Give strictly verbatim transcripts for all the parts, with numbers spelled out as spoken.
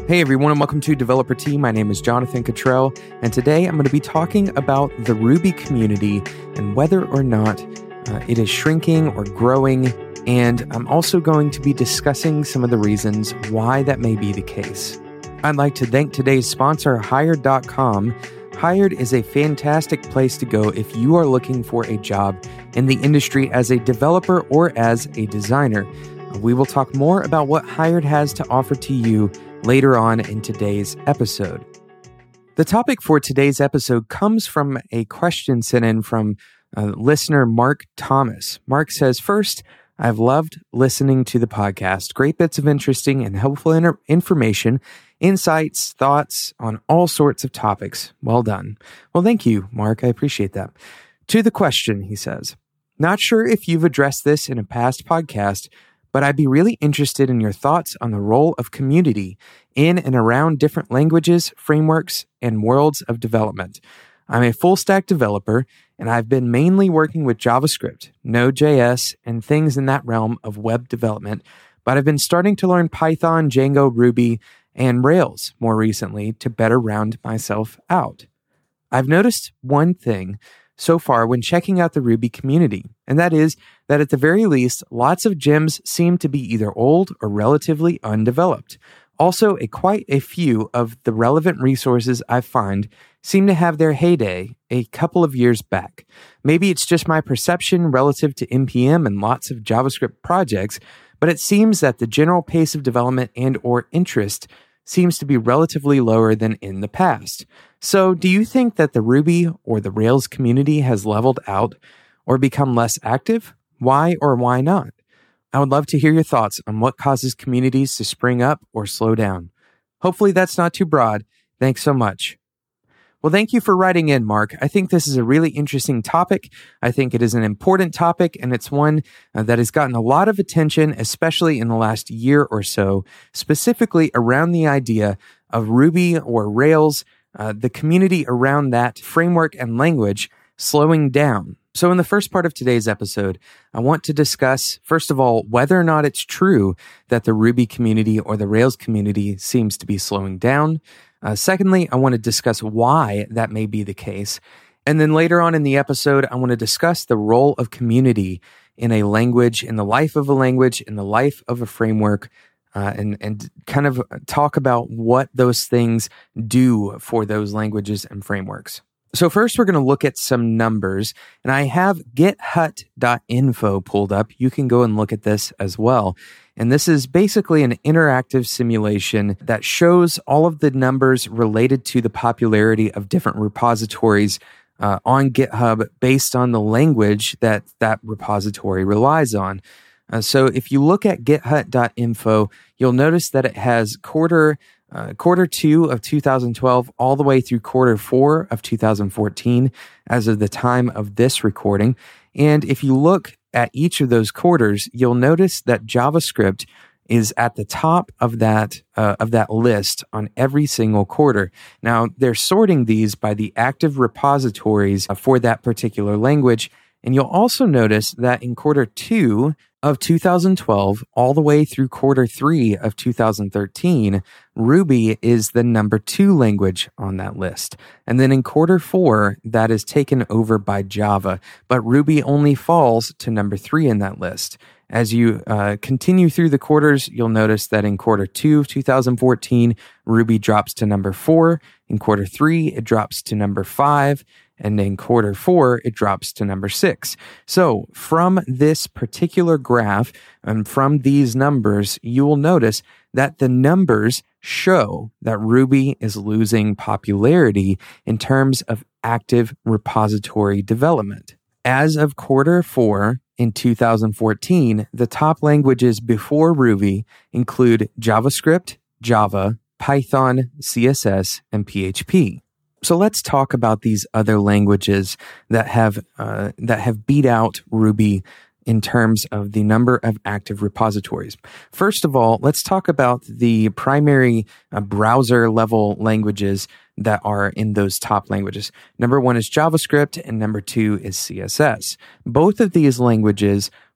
Hey everyone, and welcome to Developer Tea. My name is Jonathan Cottrell, and today I'm going to be talking about the Ruby community and whether or not uh, it is shrinking or growing, and I'm also going to be discussing some of the reasons why that may be the case. I'd like to thank today's sponsor, Hired dot com. Hired is a fantastic place to go if you are looking for a job in the industry as a developer or as a designer. We will talk more about what Hired has to offer to you later on in today's episode. The topic for today's episode comes from a question sent in from uh, listener Mark Thomas. Mark says, first, I've loved listening to the podcast. Great bits of interesting and helpful inter- information, insights, thoughts on all sorts of topics. Well done. Well, thank you, Mark. I appreciate that. To the question, he says, not sure if you've addressed this in a past podcast, but I'd be really interested in your thoughts on the role of community in and around different languages, frameworks, and worlds of development. I'm a full-stack developer, and I've been mainly working with JavaScript, Node.js, and things in that realm of web development, but I've been starting to learn Python, Django, Ruby, and Rails more recently to better round myself out. I've noticed one thing so far when checking out the Ruby community, and that is that at the very least, lots of gems seem to be either old or relatively undeveloped. Also, a quite a few of the relevant resources I find seem to have their heyday a couple of years back. Maybe it's just my perception relative to N P M and lots of JavaScript projects, but it seems that the general pace of development and or interest seems to be relatively lower than in the past. So do you think that the Ruby or the Rails community has leveled out or become less active? Why or why not? I would love to hear your thoughts on what causes communities to spring up or slow down. Hopefully that's not too broad. Thanks so much. Well, thank you for writing in, Mark. I think this is a really interesting topic. I think it is an important topic, and it's one uh, that has gotten a lot of attention, especially in the last year or so, specifically around the idea of Ruby or Rails, uh, the community around that framework and language slowing down. So in the first part of today's episode, I want to discuss, first of all, whether or not it's true that the Ruby community or the Rails community seems to be slowing down. Uh, secondly, I want to discuss why that may be the case. And then later on in the episode, I want to discuss the role of community in a language, in the life of a language, in the life of a framework, uh, and, and kind of talk about what those things do for those languages and frameworks. So first, we're going to look at some numbers, and I have githut dot info pulled up. You can go and look at this as well. And this is basically an interactive simulation that shows all of the numbers related to the popularity of different repositories uh, on GitHub based on the language that that repository relies on. Uh, so if you look at githut dot info, you'll notice that it has quarter Uh, quarter two of two thousand twelve all the way through quarter four of two thousand fourteen as of the time of this recording. And if you look at each of those quarters, you'll notice that JavaScript is at the top of that uh, of that list on every single quarter. Now, they're sorting these by the active repositories for that particular language. And you'll also notice that in quarter two of two thousand twelve, all the way through quarter three of two thousand thirteen, Ruby is the number two language on that list. And then in quarter four, that is taken over by Java, but Ruby only falls to number three in that list. As you uh, continue through the quarters, you'll notice that in quarter two of two thousand fourteen, Ruby drops to number four. In quarter three, it drops to number five. And in quarter four, it drops to number six. So from this particular graph and from these numbers, you will notice that the numbers show that Ruby is losing popularity in terms of active repository development. As of quarter four in two thousand fourteen, the top languages before Ruby include JavaScript, Java, Python, C S S, and P H P. So let's talk about these other languages that have uh, that have beat out Ruby in terms of the number of active repositories. First of all, let's talk about the primary uh, browser level languages that are in those top languages. Number one is JavaScript, and number two is C S S. Both of these languages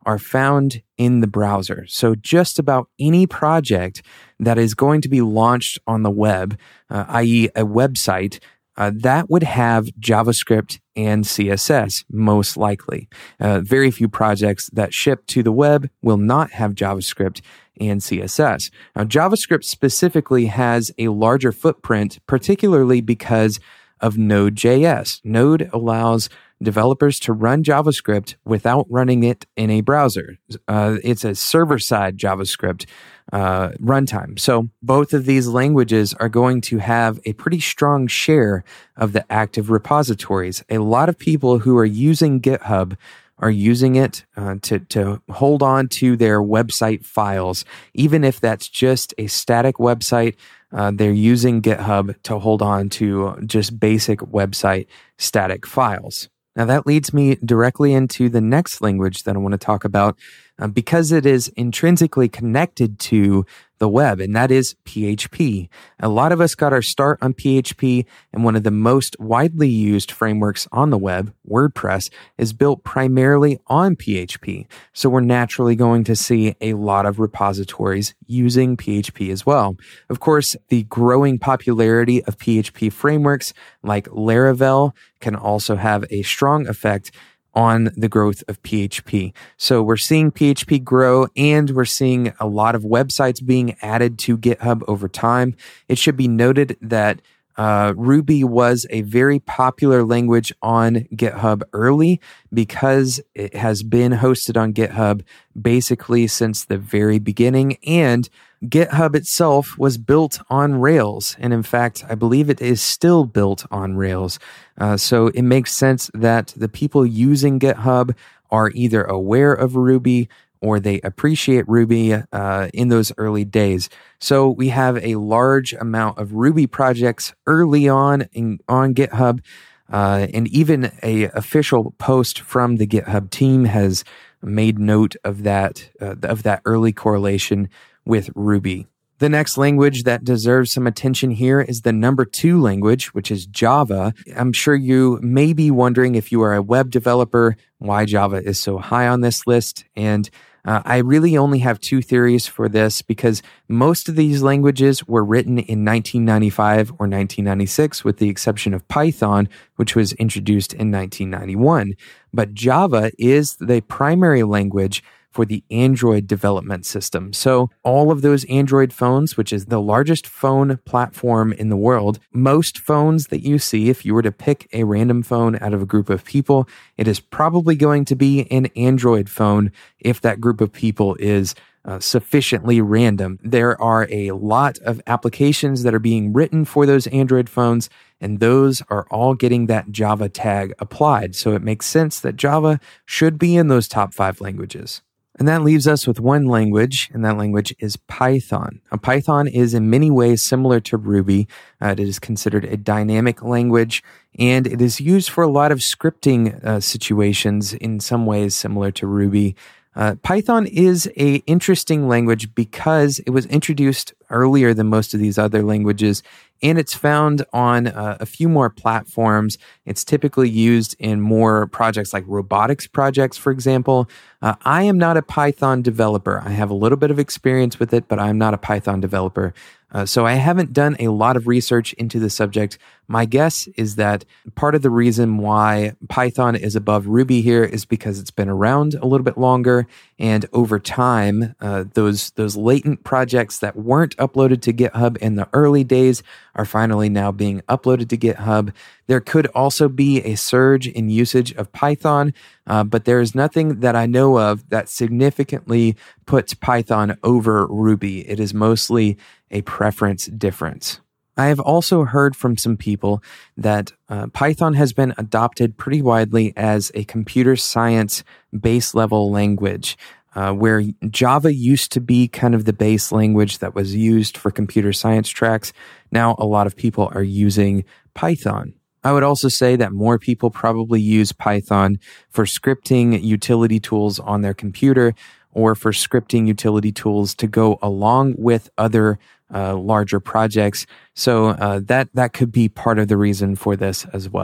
are found in the browser. So just about any project that is going to be launched on the web, uh, that is a website, uh, that would have JavaScript and C S S, most likely. Uh, very few projects that ship to the web will not have JavaScript and C S S. Now, JavaScript specifically has a larger footprint, particularly because of Node.js. Node allows developers to run JavaScript without running it in a browser. Uh, it's a server-side JavaScript uh, runtime. So both of these languages are going to have a pretty strong share of the active repositories. A lot of people who are using GitHub are using it uh, to, to hold on to their website files. Even if that's just a static website, uh, they're using GitHub to hold on to just basic website static files. Now that leads me directly into the next language that I want to talk about uh, because it is intrinsically connected to the web, and that is P H P. A lot of us got our start on P H P, and one of the most widely used frameworks on the web, WordPress, is built primarily on P H P. So we're naturally going to see a lot of repositories using P H P as well. Of course, the growing popularity of P H P frameworks like Laravel can also have a strong effect on the growth of P H P. So we're seeing P H P grow, and we're seeing a lot of websites being added to GitHub over time. It should be noted that uh, Ruby was a very popular language on GitHub early because it has been hosted on GitHub basically since the very beginning, and GitHub itself was built on Rails. And in fact, I believe it is still built on Rails. Uh, so it makes sense that the people using GitHub are either aware of Ruby or they appreciate Ruby uh, in those early days. So we have a large amount of Ruby projects early on in, on GitHub. Uh, and even a official post from the GitHub team has made note of that, uh, of that early correlation with Ruby. The next language that deserves some attention here is the number two language, which is Java. I'm sure you may be wondering, if you are a web developer, why Java is so high on this list. And uh, I really only have two theories for this, because most of these languages were written in nineteen ninety-five or nineteen ninety-six, with the exception of Python, which was introduced in nineteen ninety-one. But Java is the primary language for the Android development system. So all of those Android phones, which is the largest phone platform in the world, most phones that you see, if you were to pick a random phone out of a group of people, it is probably going to be an Android phone if that group of people is uh, sufficiently random. There are a lot of applications that are being written for those Android phones, and those are all getting that Java tag applied. So it makes sense that Java should be in those top five languages. And that leaves us with one language, and that language is Python. Now, Python is in many ways similar to Ruby. Uh, it is considered a dynamic language, and it is used for a lot of scripting uh, situations, in some ways similar to Ruby. Uh, Python is a interesting language because it was introduced earlier than most of these other languages, and it's found on uh, a few more platforms. It's typically used in more projects like robotics projects, for example. Uh, I am not a Python developer. I have a little bit of experience with it, but I'm not a Python developer. Uh, so I haven't done a lot of research into the subject. My guess is that part of the reason why Python is above Ruby here is because it's been around a little bit longer, and over time, uh, those those latent projects that weren't uploaded to GitHub in the early days are finally now being uploaded to GitHub. There could also be a surge in usage of Python, uh, but there is nothing that I know of that significantly puts Python over Ruby. It is mostly a preference difference. I have also heard from some people that uh, Python has been adopted pretty widely as a computer science base level language, uh, where Java used to be kind of the base language that was used for computer science tracks. Now a lot of people are using Python. I would also say that more people probably use Python for scripting utility tools on their computer, or for scripting utility tools to go along with other uh, larger projects. So uh, that that could be part of the reason for this as well.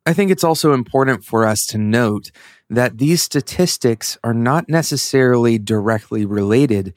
I think it's also important for us to note that these statistics are not necessarily directly related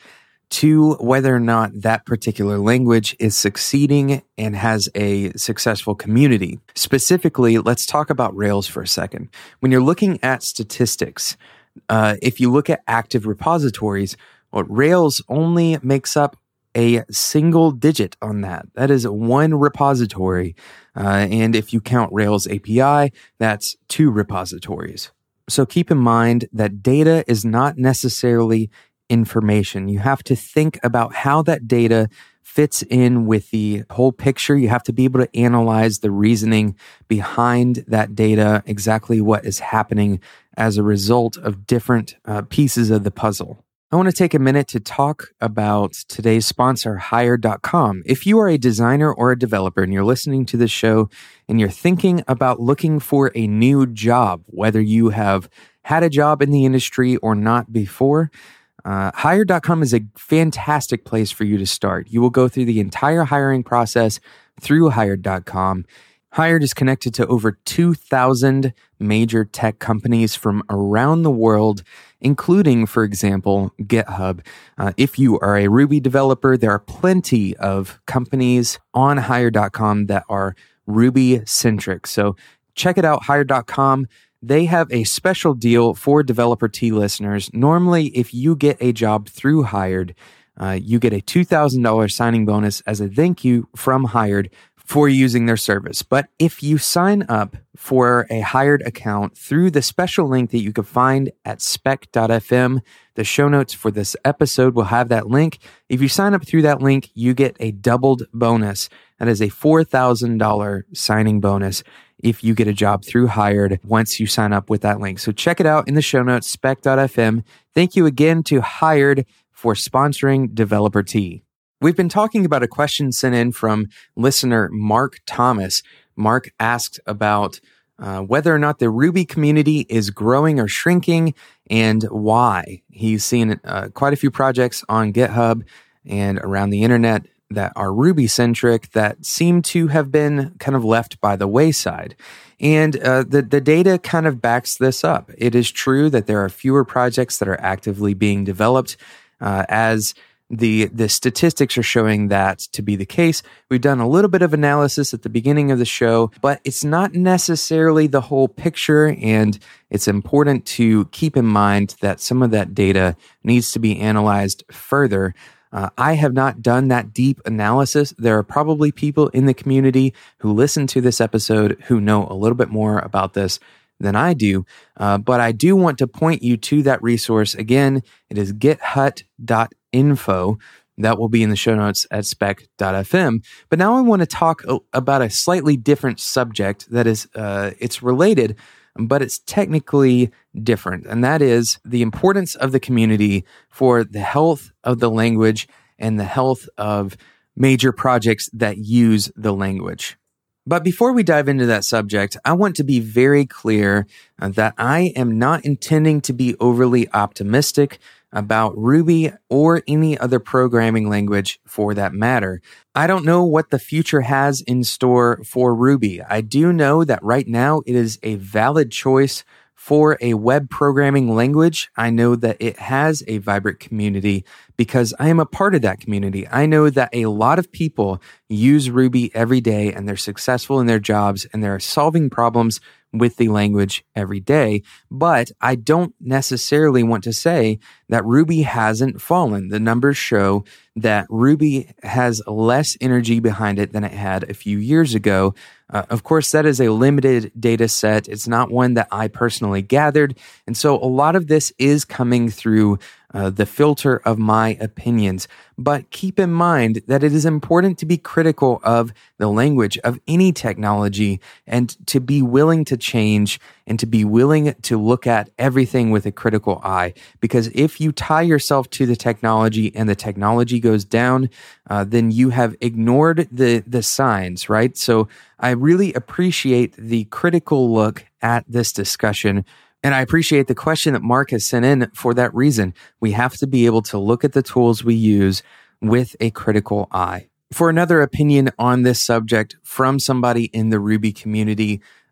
to whether or not that particular language is succeeding and has a successful community. Specifically, let's talk about Rails for a second. When you're looking at statistics, uh, if you look at active repositories, well, Rails only makes up a single digit on that. That is one repository. Uh, and if you count Rails A P I, that's two repositories. So keep in mind that data is not necessarily information. You have to think about how that data fits in with the whole picture. You have to be able to analyze the reasoning behind that data, exactly what is happening as a result of different uh, pieces of the puzzle. I want to take a minute to talk about today's sponsor, Hired dot com. If you are a designer or a developer and you're listening to this show and you're thinking about looking for a new job, whether you have had a job in the industry or not before, Uh, Hired dot com is a fantastic place for you to start. You will go through the entire hiring process through Hired dot com. Hired is connected to over two thousand major tech companies from around the world, including, for example, GitHub. Uh, if you are a Ruby developer, there are plenty of companies on Hired dot com that are Ruby-centric. So check it out, Hired dot com. They have a special deal for Developer T listeners. Normally, if you get a job through Hired, uh, you get a two thousand dollars signing bonus as a thank you from Hired for using their service. But if you sign up for a Hired account through the special link that you can find at spec dot f m, the show notes for this episode will have that link. If you sign up through that link, you get a doubled bonus. That is a four thousand dollars signing bonus if you get a job through Hired once you sign up with that link. So check it out in the show notes, spec dot f m. Thank you again to Hired for sponsoring Developer T. We've been talking about a question sent in from listener Mark Thomas. Mark asked about uh, whether or not the Ruby community is growing or shrinking and why. He's seen uh, quite a few projects on GitHub and around the internet that are Ruby-centric that seem to have been kind of left by the wayside. And uh, the, the data kind of backs this up. It is true that there are fewer projects that are actively being developed uh, as the, the statistics are showing that to be the case. We've done a little bit of analysis at the beginning of the show, but it's not necessarily the whole picture, and it's important to keep in mind that some of that data needs to be analyzed further. Uh, I have not done that deep analysis. There are probably people in the community who listen to this episode who know a little bit more about this than I do. Uh, but I do want to point you to that resource. Again, it is githut dot info. That will be in the show notes at spec dot f m. But now I want to talk a- about a slightly different subject that is, uh, it's related, but it's technically different, and that is the importance of the community for the health of the language and the health of major projects that use the language. But before we dive into that subject, I want to be very clear uh, that I am not intending to be overly optimistic about Ruby or any other programming language for that matter. I don't know what the future has in store for Ruby. I do know that right now it is a valid choice for a web programming language. I know that it has a vibrant community because I am a part of that community. I know that a lot of people use Ruby every day and they're successful in their jobs and they're solving problems with the language every day. But I don't necessarily want to say that Ruby hasn't fallen. The numbers show that Ruby has less energy behind it than it had a few years ago. Uh, of course, that is a limited data set. It's not one that I personally gathered. And so a lot of this is coming through uh, the filter of my opinions. But keep in mind that it is important to be critical of the language of any technology and to be willing to change and to be willing to look at everything with a critical eye. Because if you tie yourself to the technology and the technology goes down, uh, then you have ignored the, the signs, right? So I really appreciate the critical look at this discussion. And I appreciate the question that Mark has sent in for that reason. We have to be able to look at the tools we use with a critical eye. For another opinion on this subject from somebody in the Ruby community,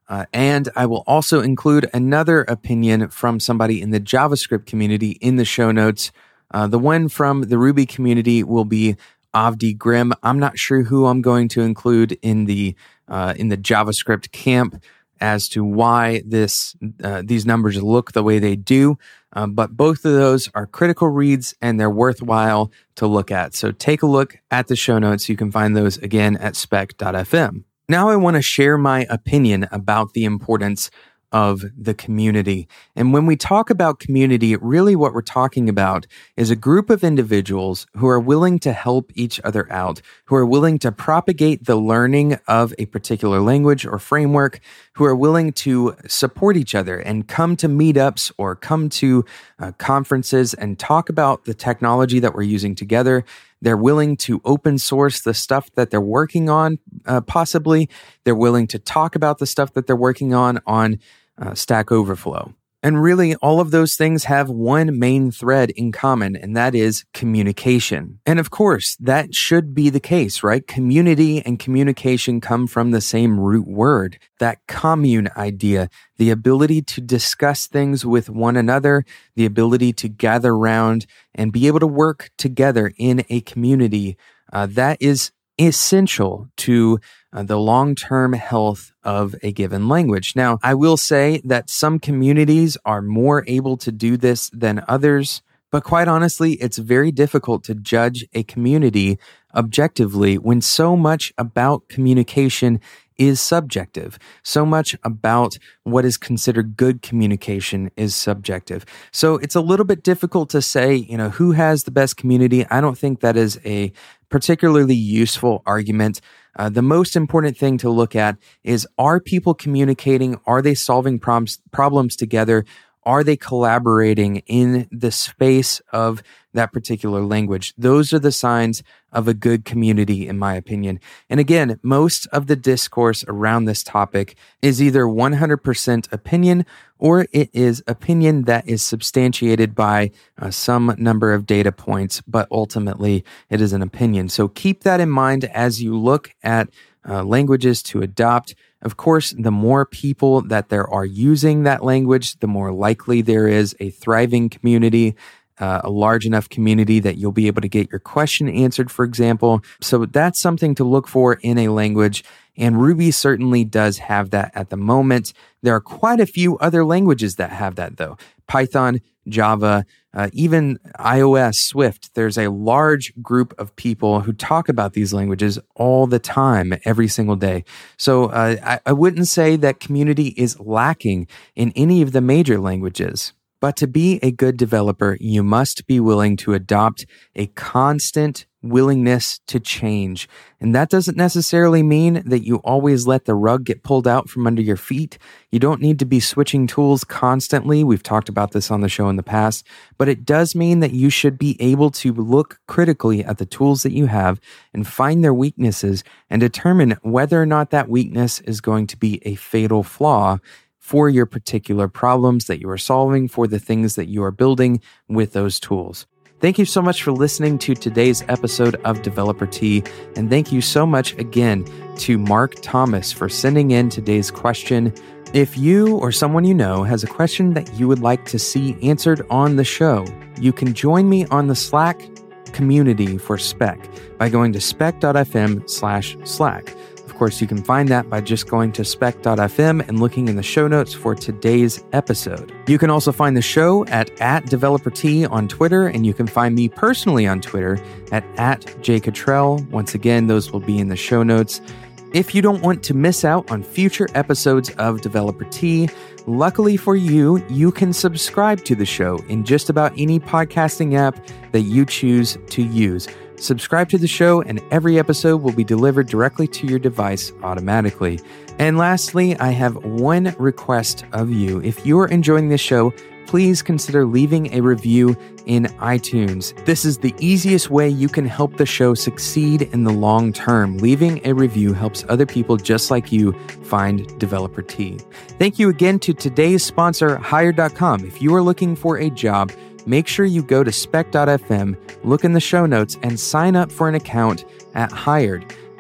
Uh, and I will also include another opinion from somebody in the JavaScript community in the show notes. Uh, the one from the Ruby community will be Avdi Grimm. I'm not sure who I'm going to include in the uh, in the JavaScript camp as to why this uh, these numbers look the way they do. Uh, but both of those are critical reads and they're worthwhile to look at. So take a look at the show notes. You can find those again at spec dot f m. Now I want to share my opinion about the importance of the community. And when we talk about community, really what we're talking about is a group of individuals who are willing to help each other out, who are willing to propagate the learning of a particular language or framework, who are willing to support each other and come to meetups or come to uh, conferences and talk about the technology that we're using together. They're willing to open source the stuff that they're working on, uh, possibly. They're willing to talk about the stuff that they're working on on uh, Stack Overflow. And really, all of those things have one main thread in common, and that is communication. And of course, that should be the case, right? Community and communication come from the same root word, that commune idea, the ability to discuss things with one another, the ability to gather around and be able to work together in a community. Uh, that is essential to uh, the long-term health of a given language. Now, I will say that some communities are more able to do this than others, but quite honestly, it's very difficult to judge a community objectively when so much about communication is subjective. So much about what is considered good communication is subjective. So it's a little bit difficult to say, you know, who has the best community. I don't think that is a particularly useful argument. Uh, the most important thing to look at is, are people communicating? Are they solving problems, problems together? Are they collaborating in the space of that particular language? Those are the signs of a good community, in my opinion. And again, most of the discourse around this topic is either one hundred percent opinion or it is opinion that is substantiated by uh, some number of data points, but ultimately it is an opinion. So keep that in mind as you look at uh, languages to adopt. Of course, the more people that there are using that language, the more likely there is a thriving community, uh, a large enough community that you'll be able to get your question answered, for example. So that's something to look for in a language. And Ruby certainly does have that at the moment. There are quite a few other languages that have that, though. Python, Java, uh, even iOS, Swift. There's a large group of people who talk about these languages all the time, every single day. So uh, I, I wouldn't say that community is lacking in any of the major languages. But to be a good developer, you must be willing to adopt a constant willingness to change. And that doesn't necessarily mean that you always let the rug get pulled out from under your feet. You don't need to be switching tools constantly. We've talked about this on the show in the past, but it does mean that you should be able to look critically at the tools that you have and find their weaknesses and determine whether or not that weakness is going to be a fatal flaw for your particular problems that you are solving, for the things that you are building with those tools. Thank you so much for listening to today's episode of Developer Tea, and thank you so much again to Mark Thomas for sending in today's question. If you or someone you know has a question that you would like to see answered on the show, you can join me on the Slack community for Spec by going to spec.fm slash Slack. Of course, you can find that by just going to spec dot f m and looking in the show notes for today's episode. You can also find the show at, at DeveloperT on Twitter, and you can find me personally on Twitter at, at jcottrell. Once again, those will be in the show notes. If you don't want to miss out on future episodes of Developer Tea, luckily for you, you can subscribe to the show in just about any podcasting app that you choose to use. Subscribe to the show, and every episode will be delivered directly to your device automatically. And lastly, I have one request of you. If you're enjoying this show, please consider leaving a review in iTunes. This is the easiest way you can help the show succeed in the long term. Leaving a review helps other people just like you find Developer Tea. Thank you again to today's sponsor, Hired dot com. If you are looking for a job, make sure you go to spec dot f m, look in the show notes, and sign up for an account at Hired.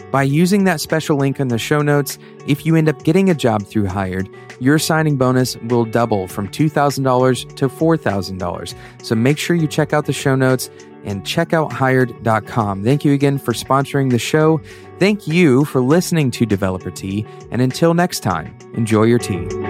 By using that special link in the show notes, if you end up getting a job through Hired, your signing bonus will double from two thousand dollars to four thousand dollars. So make sure you check out the show notes and check out hired dot com. Thank you again for sponsoring the show. Thank you for listening to Developer Tea. And until next time, enjoy your tea.